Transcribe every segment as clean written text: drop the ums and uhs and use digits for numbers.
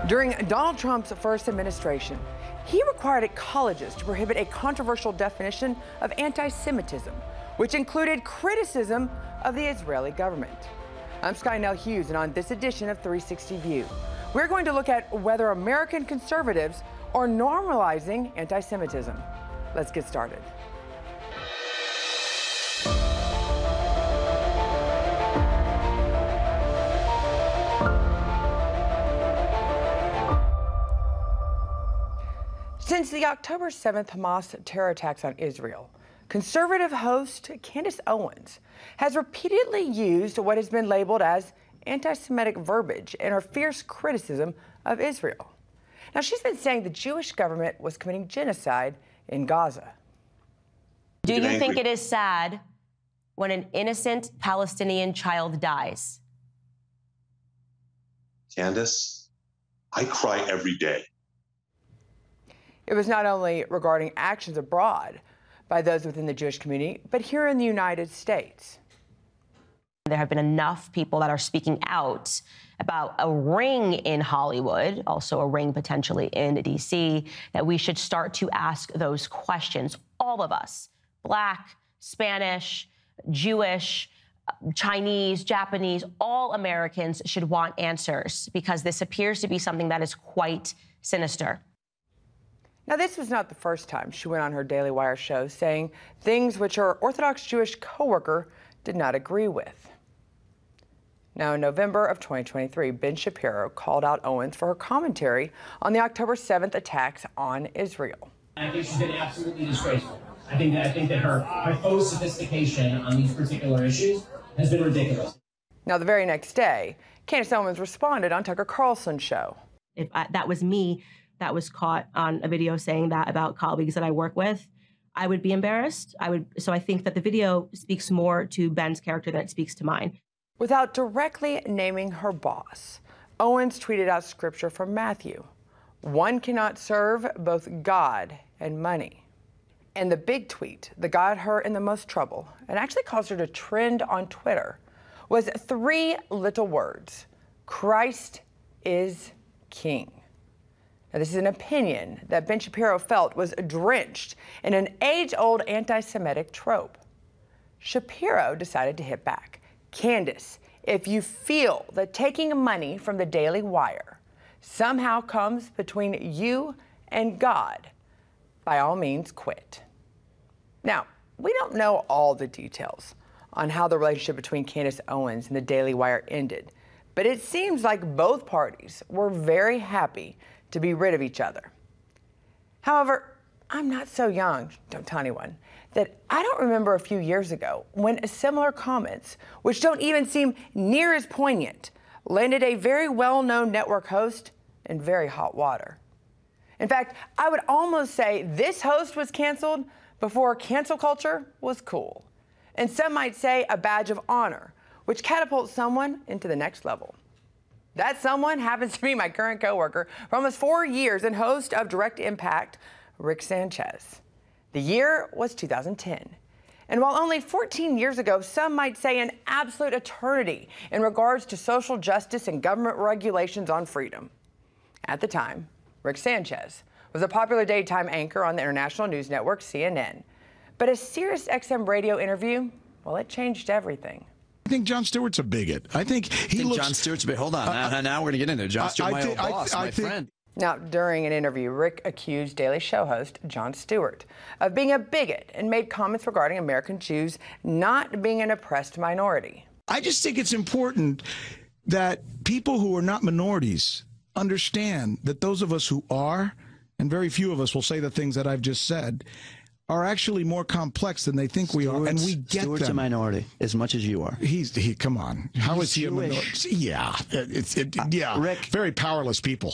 During Donald Trump's first administration, he required colleges to prohibit a controversial definition of anti-Semitism, which included criticism of the Israeli government. I'm Skynell Hughes, and on this edition of 360 View, we're going to look at whether American conservatives are normalizing anti-Semitism. Let's get started. Since the October 7th Hamas terror attacks on Israel, conservative host Candace Owens has repeatedly used what has been labeled as anti-Semitic verbiage in her fierce criticism of Israel. Now, she's been saying the Jewish government was committing genocide in Gaza. Do you think it is sad when an innocent Palestinian child dies? Candace, I cry every day. It was not only regarding actions abroad by those within the Jewish community, but here in the United States. There have been enough people that are speaking out about a ring in Hollywood, also a ring potentially in D.C., that we should start to ask those questions. All of us, Black, Spanish, Jewish, Chinese, Japanese, all Americans should want answers, because this appears to be something that is quite sinister. Now, this was not the first time she went on her Daily Wire show saying things which her Orthodox Jewish coworker did not agree with. Now, in November of 2023, Ben Shapiro called out Owens for her commentary on the October 7th attacks on Israel. I think she's been absolutely disgraceful. I think that her faux sophistication on these particular issues has been ridiculous. Now, the very next day, Candace Owens responded on Tucker Carlson's show. If that was me that was caught on a video saying that about colleagues that I work with, I would be embarrassed. So I think that the video speaks more to Ben's character than it speaks to mine. Without directly naming her boss, Owens tweeted out scripture from Matthew. One cannot serve both God and money. And the big tweet that got her in the most trouble, and actually caused her to trend on Twitter, was 3 little words: Christ is King. Now, this is an opinion that Ben Shapiro felt was drenched in an age-old anti-Semitic trope. Shapiro decided to hit back. Candace, if you feel that taking money from the Daily Wire somehow comes between you and God, by all means, quit. Now, we don't know all the details on how the relationship between Candace Owens and the Daily Wire ended, but it seems like both parties were very happy to be rid of each other. However, I'm not so young, don't tell anyone, that I don't remember a few years ago when similar comments, which don't even seem near as poignant, landed a very well-known network host in very hot water. In fact, I would almost say this host was canceled before cancel culture was cool. And some might say a badge of honor, which catapults someone into the next level. That someone happens to be my current coworker for almost 4 years and host of Direct Impact, Rick Sanchez. The year was 2010. And while only 14 years ago, some might say an absolute eternity in regards to social justice and government regulations on freedom. At the time, Rick Sanchez was a popular daytime anchor on the international news network CNN. But a Sirius XM radio interview, well, it changed everything. I think Jon Stewart's a bigot. I think Jon Stewart's a bigot. Hold on. Now we're going to get into it. Jon Stewart, my old boss, my friend. Now, during an interview, Rick accused Daily Show host Jon Stewart of being a bigot and made comments regarding American Jews not being an oppressed minority. I just think it's important that people who are not minorities understand that those of us who are, and very few of us will say the things that I've just said, are actually more complex than they think we are, and we get Stewart's them. a minority as much as you are. Come on. How is he a minority? Yeah, Rick, very powerless people.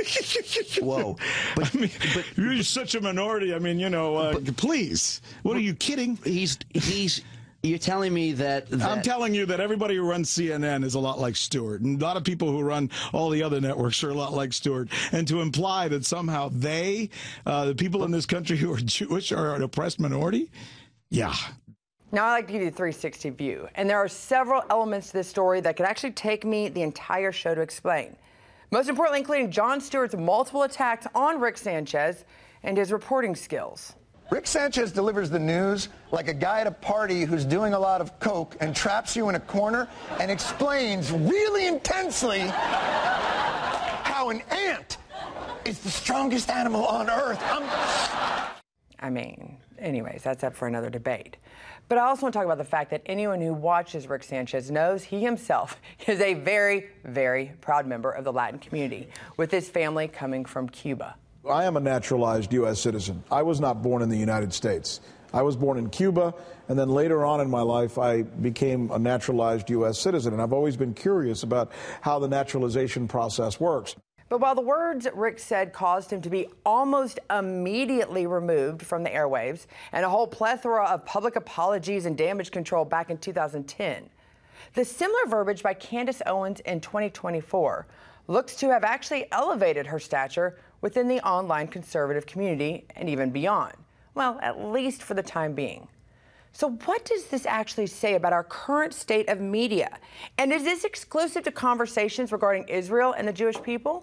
Whoa, but you're such a minority. I mean, please. What are you kidding? You're telling me that I'm telling you that everybody who runs CNN is a lot like Stewart, and a lot of people who run all the other networks are a lot like Stewart. And to imply that somehow the people in this country who are Jewish, are an oppressed minority, yeah. Now, I like to give you the 360 view, and there are several elements to this story that could actually take me the entire show to explain. Most importantly, including Jon Stewart's multiple attacks on Rick Sanchez and his reporting skills. Rick Sanchez delivers the news like a guy at a party who's doing a lot of coke and traps you in a corner and explains really intensely how an ant is the strongest animal on earth. I mean, anyways, that's up for another debate. But I also want to talk about the fact that anyone who watches Rick Sanchez knows he himself is a very, very proud member of the Latin community, with his family coming from Cuba. I am a naturalized U.S. citizen. I was not born in the United States. I was born in Cuba, and then later on in my life, I became a naturalized U.S. citizen. And I've always been curious about how the naturalization process works. But while the words Rick said caused him to be almost immediately removed from the airwaves and a whole plethora of public apologies and damage control back in 2010, the similar verbiage by Candace Owens in 2024 looks to have actually elevated her stature within the online conservative community and even beyond. Well, at least for the time being. So what does this actually say about our current state of media? And is this exclusive to conversations regarding Israel and the Jewish people?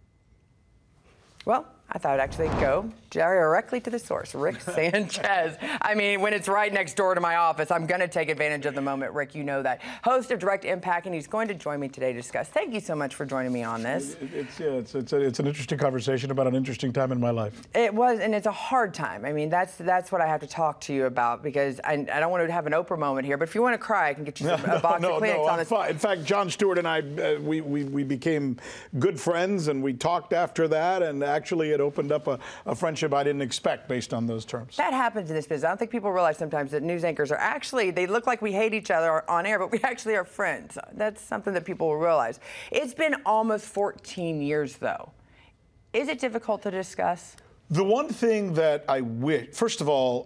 Well, I thought I'd actually go directly to the source, Rick Sanchez. I mean, when it's right next door to my office, I'm going to take advantage of the moment. Rick, you know that. Host of Direct Impact, and he's going to join me today to discuss. Thank you so much for joining me on this. It's an interesting conversation about an interesting time in my life. It was, and it's a hard time. I mean, that's what I have to talk to you about, because I don't want to have an Oprah moment here, but if you want to cry, I can get you a box of Kleenex on this. In fact, Jon Stewart and I, we became good friends, and we talked after that, and actually it opened up a friendship I didn't expect based on those terms. That happens in this business. I don't think people realize sometimes that news anchors are actually, they look like we hate each other on air, but we actually are friends. That's something that people will realize. It's been almost 14 years, though. Is it difficult to discuss? The one thing that I wish, first of all,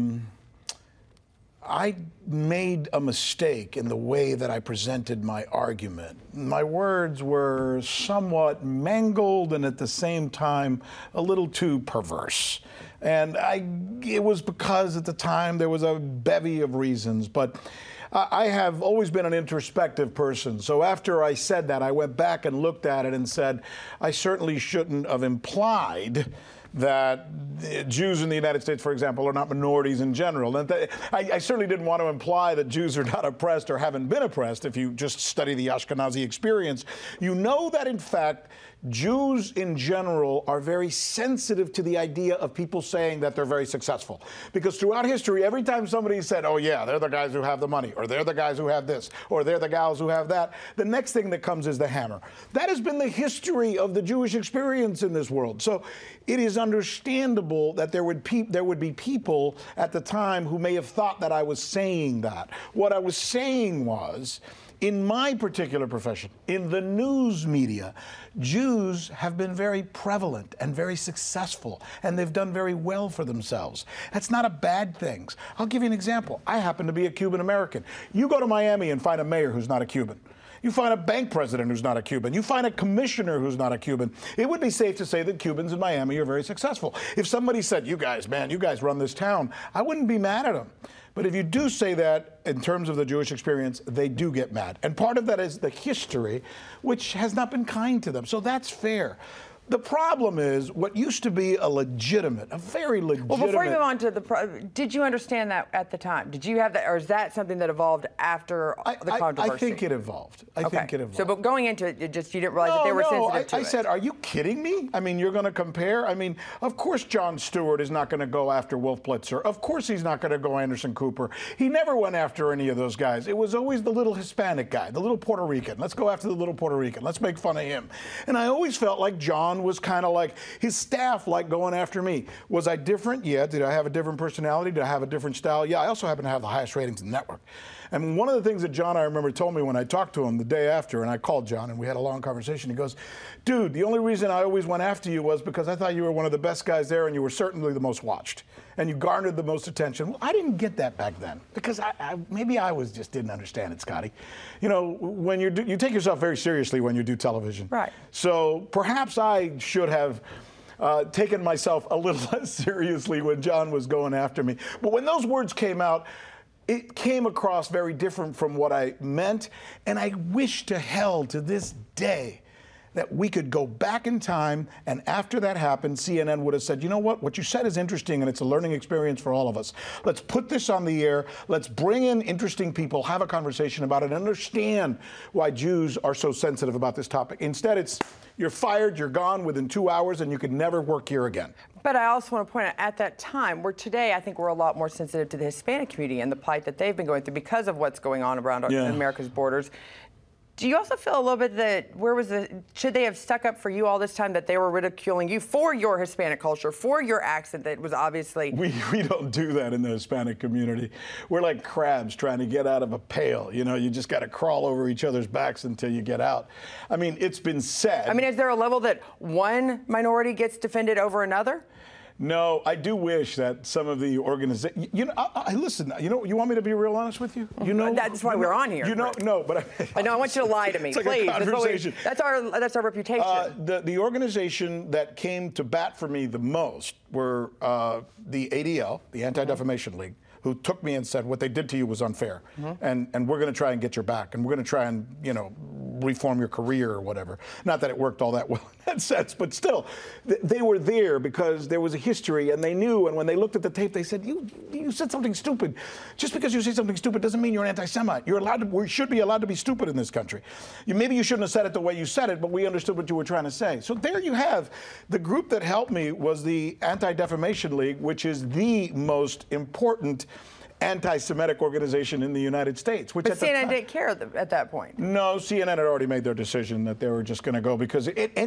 I made a mistake in the way that I presented my argument. My words were somewhat mangled and at the same time a little too perverse. And it was because at the time there was a bevy of reasons, but I have always been an introspective person. So after I said that, I went back and looked at it and said, I certainly shouldn't have implied that Jews in the United States, for example, are not minorities in general. And I certainly didn't want to imply that Jews are not oppressed or haven't been oppressed. If you just study the Ashkenazi experience, you know that, in fact, Jews in general are very sensitive to the idea of people saying that they're very successful. Because throughout history, every time somebody said, oh yeah, they're the guys who have the money, or they're the guys who have this, or they're the gals who have that, the next thing that comes is the hammer. That has been the history of the Jewish experience in this world. So it is understandable that there would be people at the time who may have thought that I was saying that. What I was saying was, in my particular profession, in the news media, Jews have been very prevalent and very successful, and they've done very well for themselves. That's not a bad thing. I'll give you an example. I happen to be a Cuban American. You go to Miami and find a mayor who's not a Cuban. You find a bank president who's not a Cuban. You find a commissioner who's not a Cuban. It would be safe to say that Cubans in Miami are very successful. If somebody said, you guys, man, you guys run this town, I wouldn't be mad at them. But if you do say that in terms of the Jewish experience, they do get mad. And part of that is the history, which has not been kind to them. So that's fair. The problem is what used to be a very legitimate. Well, before you move on to did you understand that at the time? Did you have that, or is that something that evolved after the controversy? I think it evolved. I think it evolved. So, but going into it, you didn't realize that they were sensitive to it. I said, are you kidding me? I mean, you're going to compare? I mean, of course Jon Stewart is not going to go after Wolf Blitzer. Of course he's not going to go Anderson Cooper. He never went after any of those guys. It was always the little Hispanic guy, the little Puerto Rican. Let's go after the little Puerto Rican. Let's make fun of him. And I always felt like Jon was kind of like, his staff like going after me. Was I different? Yeah. Did I have a different personality? Did I have a different style? Yeah. I also happen to have the highest ratings in the network. And one of the things that Jon, I remember, told me when I talked to him the day after, and I called Jon and we had a long conversation, he goes, dude, the only reason I always went after you was because I thought you were one of the best guys there and you were certainly the most watched and you garnered the most attention. Well, I didn't get that back then because maybe I just didn't understand it, Scotty. You know, when you take yourself very seriously when you do television. Right. So perhaps I should have taken myself a little less seriously when Jon was going after me. But when those words came out, it came across very different from what I meant. And I wish to hell to this day that we could go back in time, and after that happened, CNN would have said, you know what you said is interesting, and it's a learning experience for all of us. Let's put this on the air. Let's bring in interesting people, have a conversation about it, and understand why Jews are so sensitive about this topic. Instead, it's you're fired, you're gone within 2 hours, and you could never work here again. But I also want to point out, at that time, where today I think we're a lot more sensitive to the Hispanic community and the plight that they've been going through because of what's going on around America's borders. Do you also feel a little bit that should they have stuck up for you all this time, that they were ridiculing you for your Hispanic culture, for your accent that was obviously... We don't do that in the Hispanic community. We're like crabs trying to get out of a pail. You know, you just got to crawl over each other's backs until you get out. I mean, it's been said... I mean, is there a level that one minority gets defended over another? No, I do wish that some of the organizations, listen, you want me to be real honest with you? That's why we're on here. I know, I want you to lie to me, it's please. Like a conversation. That's our reputation. The organization that came to bat for me the most were the ADL, the Anti-Defamation League, who took me and said, what they did to you was unfair, and we're going to try and get your back, and we're going to try and, reform your career or whatever. Not that it worked all that well in that sense, but still, they were there because there was a history, and they knew, and when they looked at the tape, they said, you said something stupid. Just because you say something stupid doesn't mean you're an anti-Semite. We should be allowed to be stupid in this country. Maybe you shouldn't have said it the way you said it, but we understood what you were trying to say. So there you have. The group that helped me was the Anti-Defamation League, which is the most important anti-Semitic organization in the United States. But CNN didn't care at that point. No, CNN had already made their decision that they were just going to go because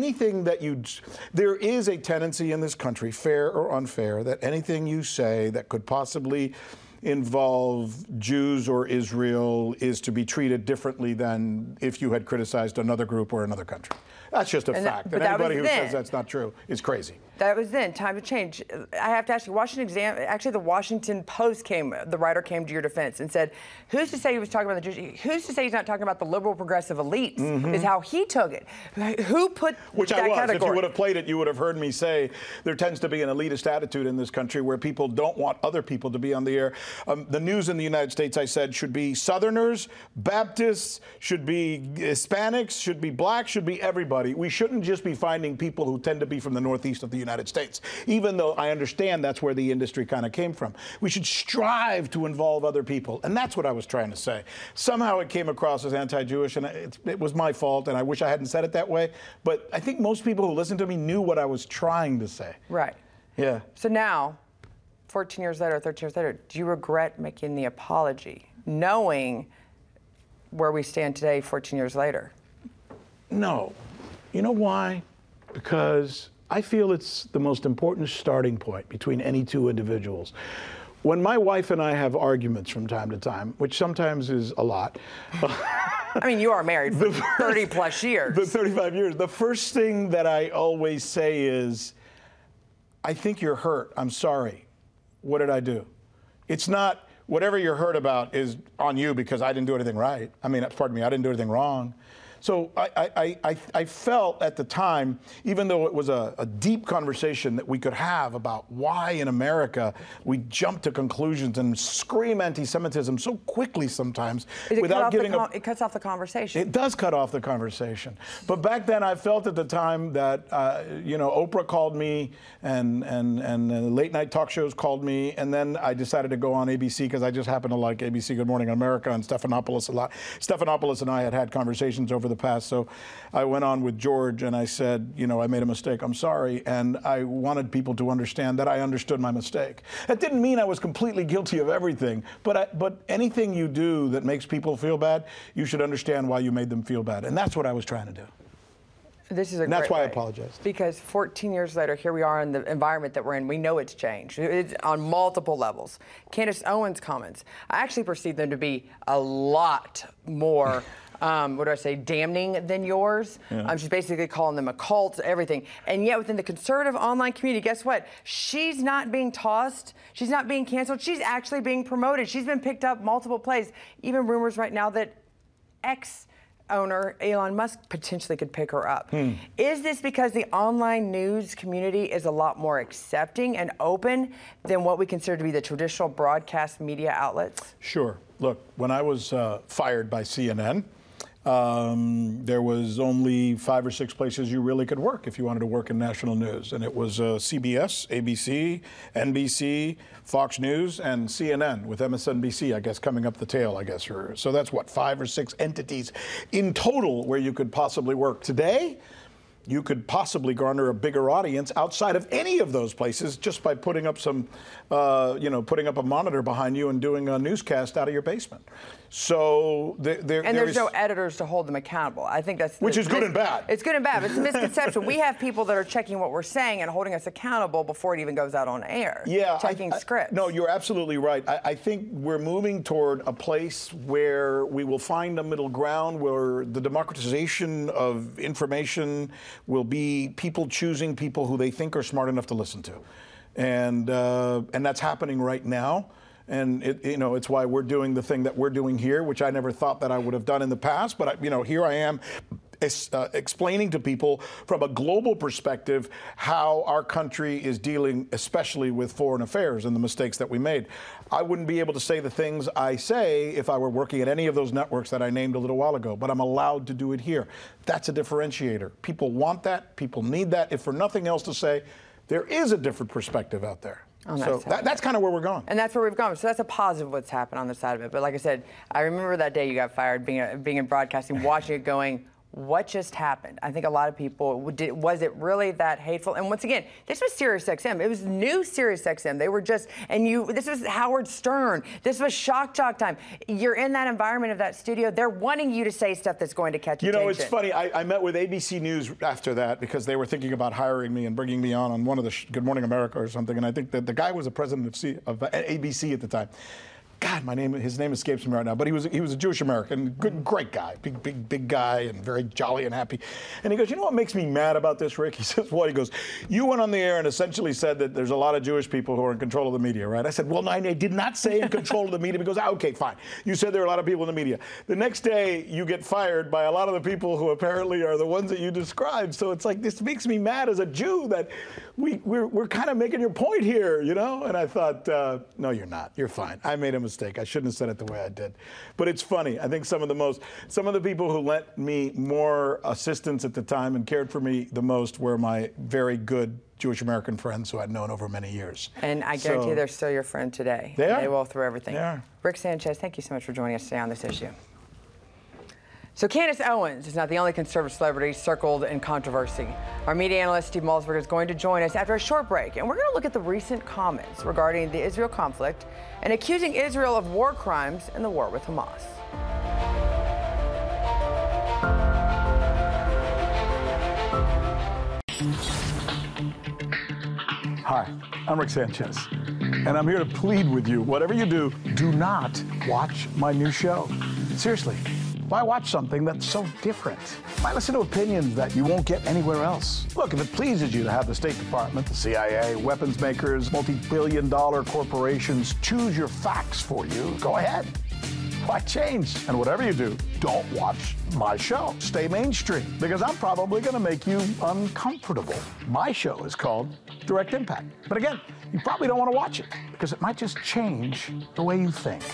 there is a tendency in this country, fair or unfair, that anything you say that could possibly involve Jews or Israel is to be treated differently than if you had criticized another group or another country. That's just a fact. And anybody who says that's not true is crazy. That was then. Time to change. I have to ask you, the Washington Post the writer came to your defense and said, who's to say he was talking about the Jews? Who's to say he's not talking about the liberal progressive elites, is how he took it. Who put Which I was. Category? If you would have played it, you would have heard me say there tends to be an elitist attitude in this country where people don't want other people to be on the air. The news in the United States, I said, should be Southerners, Baptists, should be Hispanics, should be blacks, should be everybody. We shouldn't just be finding people who tend to be from the Northeast of the United States, even though I understand that's where the industry kind of came from. We should strive to involve other people, and that's what I was trying to say. Somehow it came across as anti-Jewish, and it was my fault, and I wish I hadn't said it that way, but I think most people who listened to me knew what I was trying to say. Right. Yeah. So now, 14 years later, 13 years later, do you regret making the apology, knowing where we stand today, 14 years later? No. You know why? Because I feel it's the most important starting point between any two individuals. When my wife and I have arguments from time to time, which sometimes is a lot. I mean, you are married for 30 plus years. The 35 years. The first thing that I always say is, I think you're hurt. I'm sorry. What did I do? It's not whatever you're hurt about is on you because I didn't do anything right. I mean, pardon me, I didn't do anything wrong. So I felt at the time, even though it was a deep conversation that we could have about why in America we jump to conclusions and scream anti-Semitism so quickly sometimes without giving up. It cuts off the conversation. It does cut off the conversation. But back then I felt at the time that, Oprah called me and late night talk shows called me. And then I decided to go on ABC because I just happen to like ABC Good Morning America and Stephanopoulos a lot. Stephanopoulos and I had conversations over the past. So I went on with George and I said, I made a mistake. I'm sorry. And I wanted people to understand that I understood my mistake. That didn't mean I was completely guilty of everything, but anything you do that makes people feel bad, you should understand why you made them feel bad. And that's what I was trying to do. This is a and that's great why way. I apologized. Because 14 years later, here we are in the environment that we're in. We know it's changed. It's on multiple levels. Candace Owens' comments, I actually perceive them to be a lot more damning than yours. Yeah. She's basically calling them a cult, everything. And yet within the conservative online community, guess what? She's not being tossed. She's not being canceled. She's actually being promoted. She's been picked up multiple places. Even rumors right now that ex-owner Elon Musk potentially could pick her up. Is this because the online news community is a lot more accepting and open than what we consider to be the traditional broadcast media outlets? Sure. Look, when I was fired by CNN, There was only 5 or 6 places you really could work if you wanted to work in national news. And it was CBS, ABC, NBC, Fox News, and CNN, with MSNBC, I guess, coming up the tail, I guess. So that's what, 5 or 6 entities in total where you could possibly work. Today, you could possibly garner a bigger audience outside of any of those places just by putting up some, putting up a monitor behind you and doing a newscast out of your basement. So there's no editors to hold them accountable. I think which is good and bad. It's good and bad. But it's a misconception. We have people that are checking what we're saying and holding us accountable before it even goes out on air. Yeah, checking scripts. No, you're absolutely right. I think we're moving toward a place where we will find a middle ground where the democratization of information will be people choosing people who they think are smart enough to listen to, and that's happening right now. And it's why we're doing the thing that we're doing here, which I never thought that I would have done in the past. But here I am explaining to people from a global perspective how our country is dealing, especially with foreign affairs and the mistakes that we made. I wouldn't be able to say the things I say if I were working at any of those networks that I named a little while ago, but I'm allowed to do it here. That's a differentiator. People want that. People need that. If for nothing else to say, there is a different perspective out there. So that's kind of where we're going. And that's where we've gone. So that's a positive what's happened on the side of it. But like I said, I remember that day you got fired, being in broadcasting, watching it going, what just happened? I think a lot of people, was it really that hateful? And once again, this was SiriusXM. It was new SiriusXM. They were just, this was Howard Stern. This was Shock Jock time. You're in that environment of that studio. They're wanting you to say stuff that's going to catch attention. It's funny. I met with ABC News after that because they were thinking about hiring me and bringing me on one of the Good Morning America or something. And I think that the guy was the president of ABC at the time. God, his name escapes me right now, but he was a Jewish American, great guy, big guy, and very jolly and happy. And he goes, you know what makes me mad about this, Rick? He says, what? He goes, you went on the air and essentially said that there's a lot of Jewish people who are in control of the media, right? I said, well, no, I did not say in control of the media. He goes, okay, fine. You said there are a lot of people in the media. The next day, you get fired by a lot of the people who apparently are the ones that you described. So it's like, this makes me mad as a Jew that we're kind of making your point here, And I thought, no, you're not. You're fine. I made a mistake. I shouldn't have said it the way I did. But it's funny. I think some of the people who lent me more assistance at the time and cared for me the most were my very good Jewish American friends who I'd known over many years. And I guarantee they're still your friend today. They are. They will through everything. They are. Rick Sanchez, thank you so much for joining us today on this issue. So Candace Owens is not the only conservative celebrity circled in controversy. Our media analyst Steve Malzberg is going to join us after a short break, and we're going to look at the recent comments regarding the Israel conflict and accusing Israel of war crimes in the war with Hamas. Hi, I'm Rick Sanchez, and I'm here to plead with you, whatever you do not watch my new show. Seriously. Why watch something that's so different? Why listen to opinions that you won't get anywhere else? Look, if it pleases you to have the State Department, the CIA, weapons makers, multi-billion-dollar corporations choose your facts for you, go ahead. Why change? And whatever you do, don't watch my show. Stay mainstream, because I'm probably going to make you uncomfortable. My show is called Direct Impact. But again, you probably don't want to watch it, because it might just change the way you think.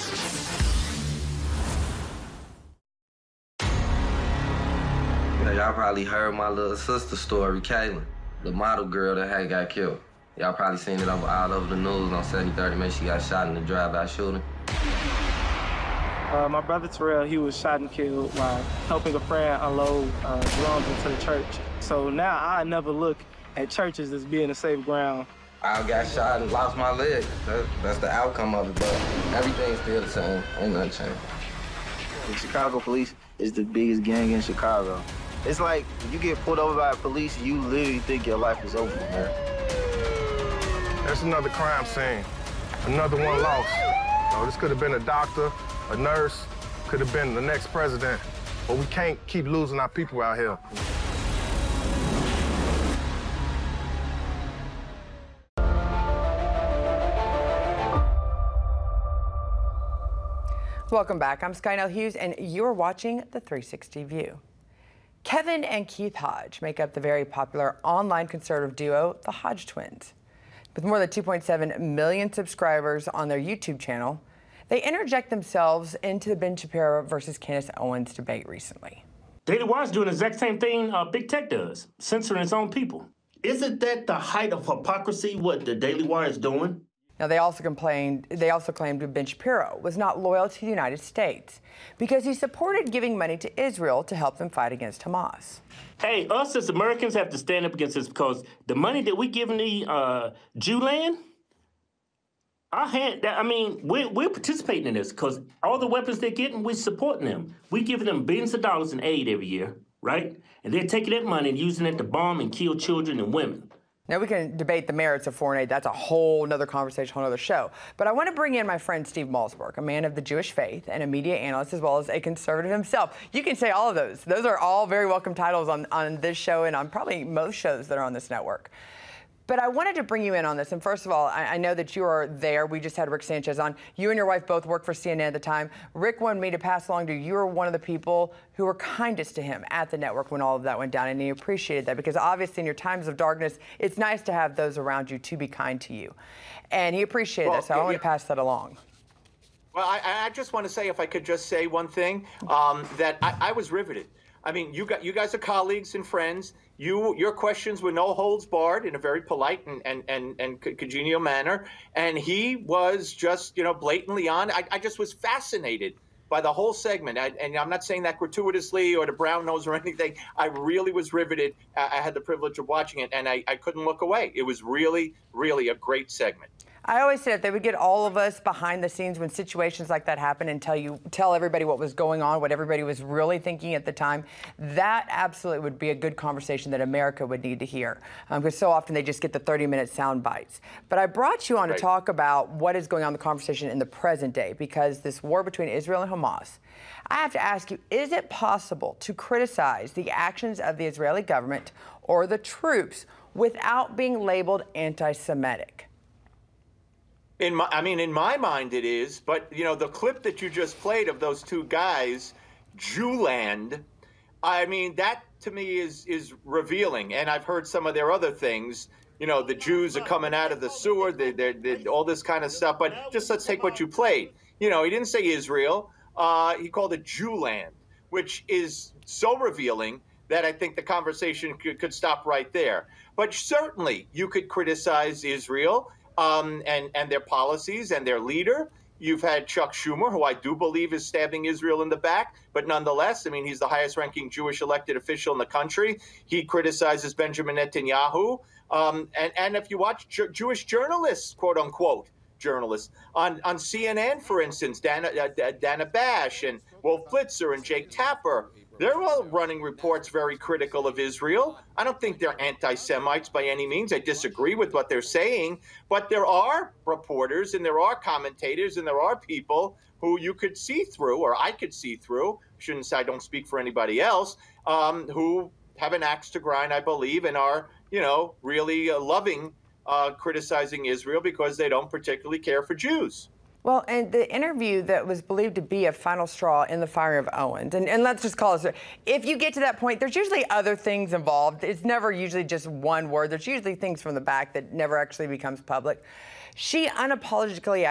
Y'all probably heard my little sister story, Kaylin, the model girl that had got killed. Y'all probably seen it all over the news on 7030. Man, she got shot in the drive-by shooting. My brother Terrell, he was shot and killed while helping a friend unload drums into the church. So now I never look at churches as being a safe ground. I got shot and lost my leg. That's the outcome of it, but everything's still the same. Ain't nothing changed. The Chicago police is the biggest gang in Chicago. It's like, when you get pulled over by police, you literally think your life is over, man. That's another crime scene. Another one lost. This could have been a doctor, a nurse, could have been the next president. But we can't keep losing our people out here. Welcome back. I'm Skynell Hughes, and you're watching The 360 View. Kevin and Keith Hodge make up the very popular online conservative duo, the Hodge Twins. With more than 2.7 million subscribers on their YouTube channel, They interject themselves into the Ben Shapiro versus Candace Owens debate recently. Daily Wire's doing the exact same thing Big Tech does, censoring its own people. Isn't that the height of hypocrisy, what the Daily Wire is doing? Now, they also claimed Ben Shapiro was not loyal to the United States because he supported giving money to Israel to help them fight against Hamas. Hey, us as Americans have to stand up against this because the money that we give in the Jew land, we're participating in this because all the weapons they're getting, we're supporting them. We're giving them billions of dollars in aid every year, right? And they're taking that money and using it to bomb and kill children and women. Now, we can debate the merits of foreign aid. That's a whole nother conversation, whole nother show. But I want to bring in my friend Steve Malzberg, a man of the Jewish faith and a media analyst, as well as a conservative himself. You can say all of those. Those are all very welcome titles on this show and on probably most shows that are on this network. But I wanted to bring you in on this. And first of all, I know that you are there. We just had Rick Sanchez on. You and your wife both worked for CNN at the time. Rick wanted me to pass along to you. You were one of the people who were kindest to him at the network when all of that went down. And he appreciated that because obviously in your times of darkness, it's nice to have those around you to be kind to you. And he appreciated that. So I want to pass that along. Well, I just want to say, if I could just say one thing, that I was riveted. I mean, you guys are colleagues and friends. Your questions were no holds barred in a very polite and congenial manner. And he was just, blatantly on. I just was fascinated by the whole segment. And I'm not saying that gratuitously or to brown nose or anything. I really was riveted. I had the privilege of watching it, and I couldn't look away. It was really, really a great segment. I always said they would get all of us behind the scenes when situations like that happen and tell everybody what was going on, what everybody was really thinking at the time. That absolutely would be a good conversation that America would need to hear, because so often they just get the 30-minute sound bites. But I brought you on to talk about what is going on in the conversation in the present day, because this war between Israel and Hamas, I have to ask you, is it possible to criticize the actions of the Israeli government or the troops without being labeled anti-Semitic? In my mind it is, but the clip that you just played of those two guys, Jewland, that to me is revealing. And I've heard some of their other things. The Jews are coming out of the sewer, they're all this kind of stuff. But just let's take what you played. He didn't say Israel. He called it Jewland, which is so revealing that I think the conversation could stop right there. But certainly you could criticize Israel and their policies and their leader. You've had Chuck Schumer, who I do believe is stabbing Israel in the back, but nonetheless, he's the highest-ranking Jewish elected official in the country. He criticizes Benjamin Netanyahu. And if you watch Jewish journalists, quote-unquote journalists, on CNN, for instance, Dana Bash and Wolf Blitzer and Jake Tapper, they're all running reports very critical of Israel. I don't think they're anti-Semites by any means. I disagree with what they're saying. But there are reporters and there are commentators and there are people who you could see through, or I could see through, shouldn't say I don't speak for anybody else, who have an axe to grind, I believe, and are, really loving criticizing Israel because they don't particularly care for Jews. Well, and the interview that was believed to be a final straw in the firing of Owens, and let's just call it, if you get to that point, there's usually other things involved. It's never usually just one word. There's usually things from the back that never actually becomes public. She unapologetically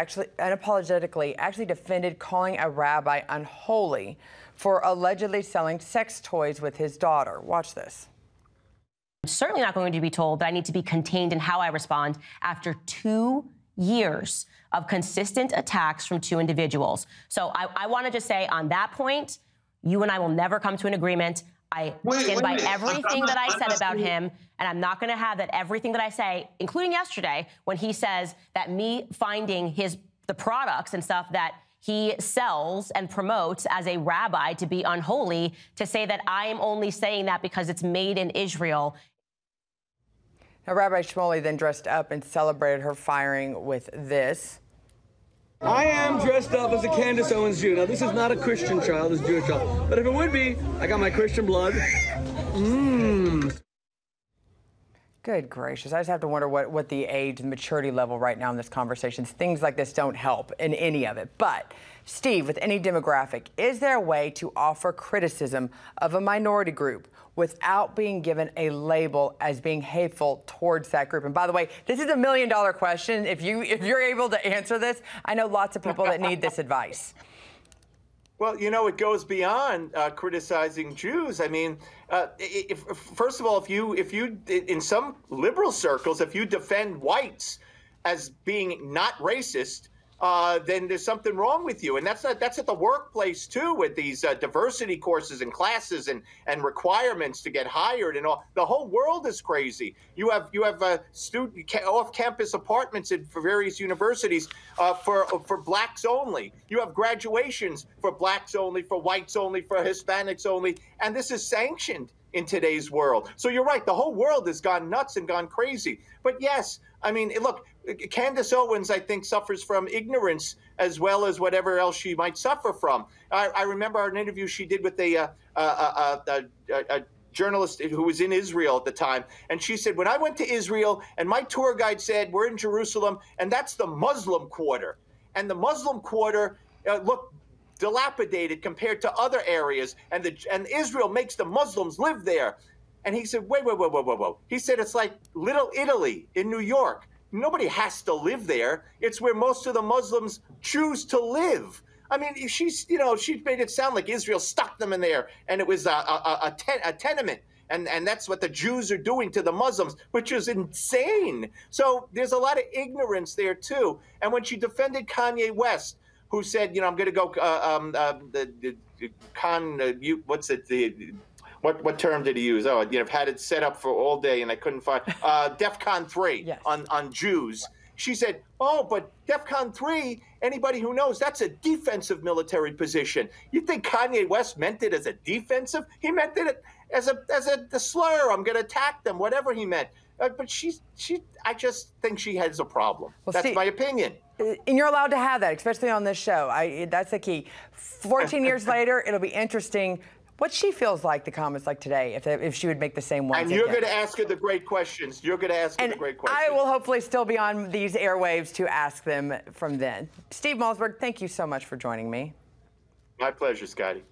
actually defended calling a rabbi unholy for allegedly selling sex toys with his daughter. Watch this. I'm certainly not going to be told that I need to be contained in how I respond after 2 years of consistent attacks from two individuals. So I want to just say on that point, you and I will never come to an agreement. I stand by everything that I said about him, and I'm not going to have that everything that I say, including yesterday, when he says that me finding the products and stuff that he sells and promotes as a rabbi to be unholy, to say that I am only saying that because it's made in Israel. Now, Rabbi Shmuley then dressed up and celebrated her firing with this. I am dressed up as a Candace Owens Jew. Now, this is not a Christian child, it's a Jewish child. But if it would be, I got my Christian blood. Good gracious. I just have to wonder what the age and maturity level right now in this conversation. Things like this don't help in any of it. But, Steve, with any demographic, is there a way to offer criticism of a minority group without being given a label as being hateful towards that group? And by the way, this is $1 million question. If you're able to answer this, I know lots of people that need this advice. Well, you know, it goes beyond criticizing Jews. I mean, first of all, if you in some liberal circles, if you defend whites as being not racist, then there's something wrong with you. And that's at the workplace too, with these diversity courses and classes and requirements to get hired and all. The whole world is crazy. You have student off-campus apartments for various universities for blacks only. You have graduations for blacks only, for whites only, for Hispanics only, and this is sanctioned in today's world. So you're right, the whole world has gone nuts and gone crazy. But yes, I mean, look, Candace Owens, I think, suffers from ignorance as well as whatever else she might suffer from. I remember an interview she did with a journalist who was in Israel at the time, and she said, when I went to Israel and my tour guide said, we're in Jerusalem, and that's the Muslim quarter. And the Muslim quarter looked dilapidated compared to other areas, and Israel makes the Muslims live there. And he said, wait. He said, it's like Little Italy in New York. Nobody has to live there. It's where most of the Muslims choose to live. I mean, she made it sound like Israel stuck them in there, and it was a tenement. And that's what the Jews are doing to the Muslims, which is insane. So there's a lot of ignorance there, too. And when she defended Kanye West, who said, I'm going to go, what term did he use? Oh, I've had it set up for all day and I couldn't find, DEFCON 3 yes. on Jews. She said, oh, but DEFCON 3, anybody who knows, that's a defensive military position. You think Kanye West meant it as a defensive? He meant it as a slur. I'm going to attack them, whatever he meant. But I just think she has a problem. Well, that's my opinion. And you're allowed to have that, especially on this show. That's the key. 14 years later, it'll be interesting what she feels like the comments like today, if she would make the same ones. And you're going to ask her the great questions. You're going to ask her the great questions. I will hopefully still be on these airwaves to ask them from then. Steve Malzberg, thank you so much for joining me. My pleasure, Scotty.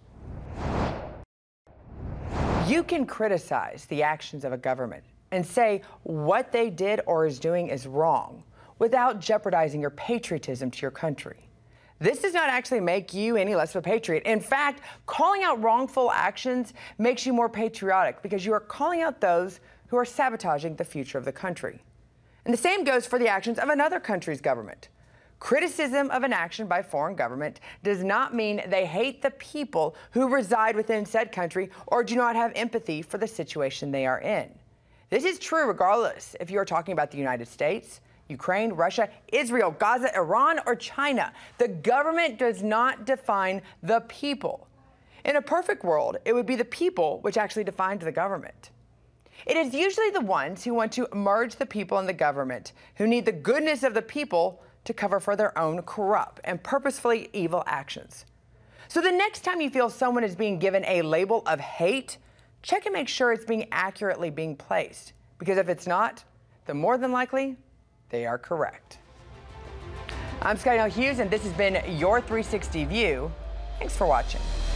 You can criticize the actions of a government and say what they did or is doing is wrong without jeopardizing your patriotism to your country. This does not actually make you any less of a patriot. In fact, calling out wrongful actions makes you more patriotic because you are calling out those who are sabotaging the future of the country. And the same goes for the actions of another country's government. Criticism of an action by a foreign government does not mean they hate the people who reside within said country or do not have empathy for the situation they are in. This is true regardless if you are talking about the United States, Ukraine, Russia, Israel, Gaza, Iran, or China. The government does not define the people. In a perfect world, it would be the people which actually defines the government. It is usually the ones who want to merge the people and the government who need the goodness of the people to cover for their own corrupt and purposefully evil actions. So the next time you feel someone is being given a label of hate, check and make sure it's being accurately being placed. Because if it's not, then more than likely, they are correct. I'm Scotty Hughes, and this has been your 360 View. Thanks for watching.